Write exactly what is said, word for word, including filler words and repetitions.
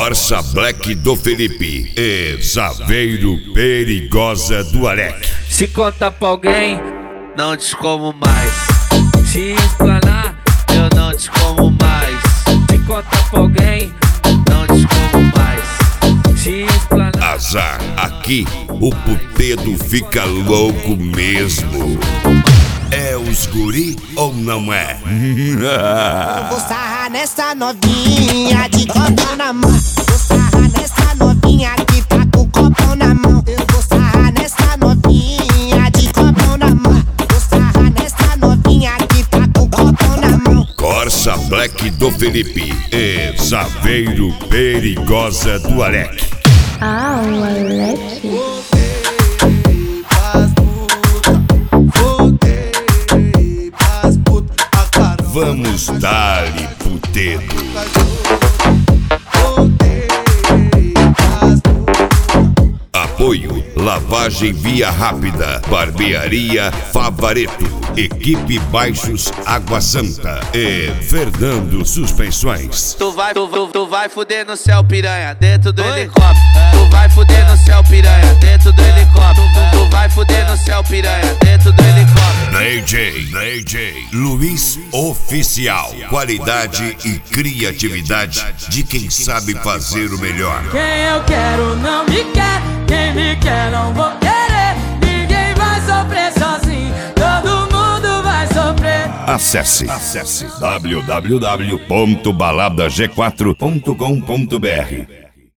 Corsa Black do Felipe e Zaveiro Perigosa do Alec. Se conta pra alguém, não te como mais. Se explanar, eu não te como mais. Se conta pra alguém, não te como mais. Se explanar. Azar, aqui o putedo fica louco mesmo. É os guri ou não é? Eu vou sarrar nessa novinha de copão na mão. Vou sarrar nessa novinha que tá com o copão na mão. Eu vou sarrar nessa novinha de copão na mão. Vou sarrar nessa novinha que tá com o copão na mão. Corsa Black do Felipe e Zaveiro Perigosa do Alec. Ah, o Alec. Vamos dar-lhe putedo. Apoio: Lavagem Via Rápida, Barbearia Favareto, Equipe Baixos Água Santa e Fernando Suspensões. Tu vai, tu, tu, tu vai fuder no céu, piranha, dentro do helicóptero. Tu vai fuder no céu, piranha, dentro do helicóptero. Tu, tu vai fuder no céu, piranha, dentro do helicóptero. D J, D J Luiz Oficial. Qualidade e criatividade de quem sabe fazer o melhor. Quem eu quero não me quer, quem me quer não vou querer. Ninguém vai sofrer sozinho, todo mundo vai sofrer. Acesse, acesse w w w ponto balada g quatro ponto com ponto b r.